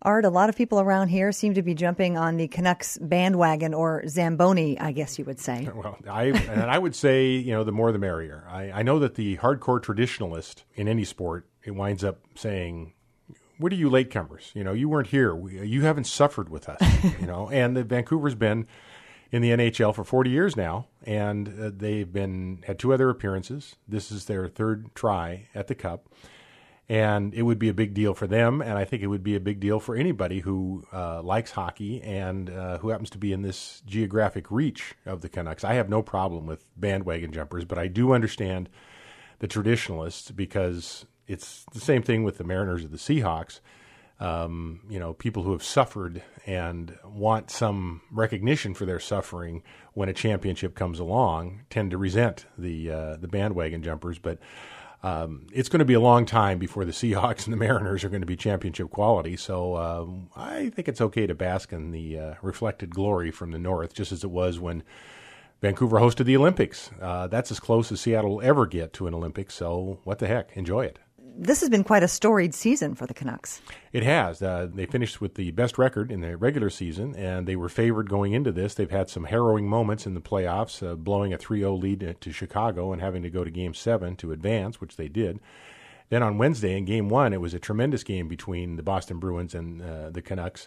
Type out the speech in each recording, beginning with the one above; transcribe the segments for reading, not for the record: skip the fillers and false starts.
Art, a lot of people around here seem to be jumping on the Canucks bandwagon, or Zamboni, I guess you would say. Well, I would say, the more the merrier. I know that the hardcore traditionalist in any sport, it winds up saying, what are you latecomers? You weren't here. You haven't suffered with us, And Vancouver's been in the NHL for 40 years now, and they've had 2 other appearances. This is their 3rd try at the Cup. And it would be a big deal for them, and I think it would be a big deal for anybody who likes hockey and who happens to be in this geographic reach of the Canucks. I have no problem with bandwagon jumpers, but I do understand the traditionalists because it's the same thing with the Mariners or the Seahawks. People who have suffered and want some recognition for their suffering when a championship comes along tend to resent the bandwagon jumpers, but it's going to be a long time before the Seahawks and the Mariners are going to be championship quality. So I think it's okay to bask in the reflected glory from the North, just as it was when Vancouver hosted the Olympics. That's as close as Seattle will ever get to an Olympics. So what the heck? Enjoy it. This has been quite a storied season for the Canucks. It has. They finished with the best record in the regular season, and they were favored going into this. They've had some harrowing moments in the playoffs, blowing a 3-0 lead to Chicago and having to go to Game 7 to advance, which they did. Then on Wednesday in Game 1, it was a tremendous game between the Boston Bruins and the Canucks.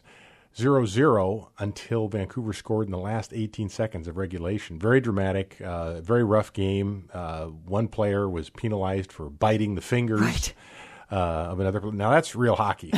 0-0 until Vancouver scored in the last 18 seconds of regulation. Very dramatic, very rough game. One player was penalized for biting the fingers of another. Now, that's real hockey.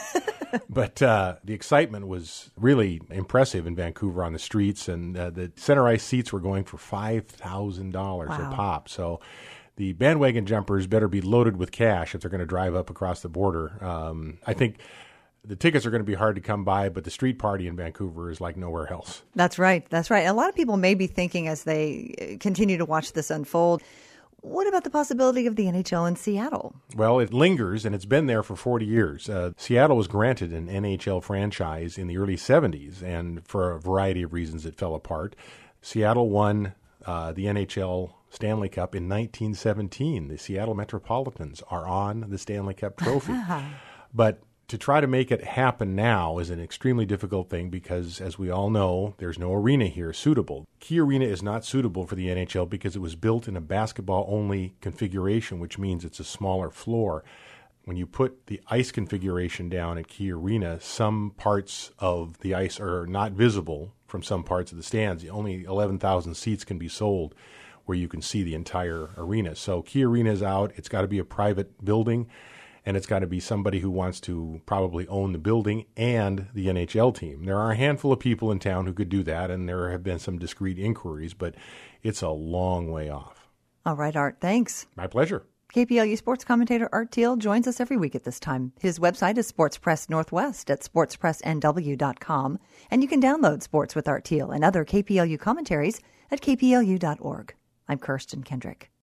But the excitement was really impressive in Vancouver on the streets, and the center ice seats were going for $5,000 a pop. So the bandwagon jumpers better be loaded with cash if they're going to drive up across the border. I think the tickets are going to be hard to come by, but the street party in Vancouver is like nowhere else. That's right. That's right. A lot of people may be thinking as they continue to watch this unfold, what about the possibility of the NHL in Seattle? Well, it lingers, and it's been there for 40 years. Seattle was granted an NHL franchise in the early 70s, and for a variety of reasons it fell apart. Seattle won the NHL Stanley Cup in 1917. The Seattle Metropolitans are on the Stanley Cup trophy. But to try to make it happen now is an extremely difficult thing because, as we all know, there's no arena here suitable. Key Arena is not suitable for the NHL because it was built in a basketball-only configuration, which means it's a smaller floor. When you put the ice configuration down at Key Arena, some parts of the ice are not visible from some parts of the stands. Only 11,000 seats can be sold where you can see the entire arena. So Key Arena is out. It's got to be a private building. And it's got to be somebody who wants to probably own the building and the NHL team. There are a handful of people in town who could do that, and there have been some discreet inquiries, but it's a long way off. All right, Art, thanks. My pleasure. KPLU sports commentator Art Thiel joins us every week at this time. His website is Sports Press Northwest at sportspressnw.com, and you can download Sports with Art Thiel and other KPLU commentaries at kplu.org. I'm Kirsten Kendrick.